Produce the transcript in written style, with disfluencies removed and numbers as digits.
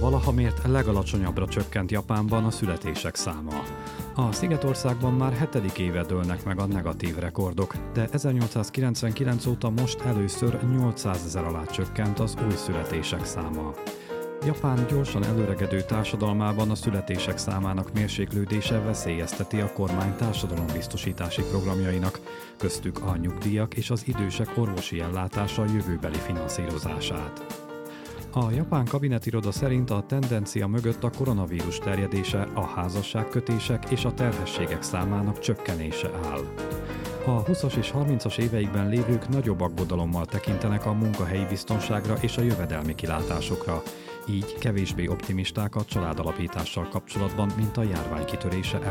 valaha mért legalacsonyabbra csökkent Japánban a születések száma. A Szigetországban már 7. éve dőlnek meg a negatív rekordok, de 1899 óta most először 800 000 alá csökkent az új születések száma. Japán gyorsan előregedő társadalmában a születések számának mérséklődése veszélyezteti a kormány társadalombiztosítási programjainak, köztük a nyugdíjak és az idősek orvosi ellátása jövőbeli finanszírozását. A japán kabinetiroda szerint a tendencia mögött a koronavírus terjedése, a házasságkötések és a terhességek számának csökkenése áll. A 20-as és 30-as éveikben lévők nagyobb aggodalommal tekintenek a munkahelyi biztonságra és a jövedelmi kilátásokra, így kevésbé optimisták a családalapítással kapcsolatban, mint a járvány kitörése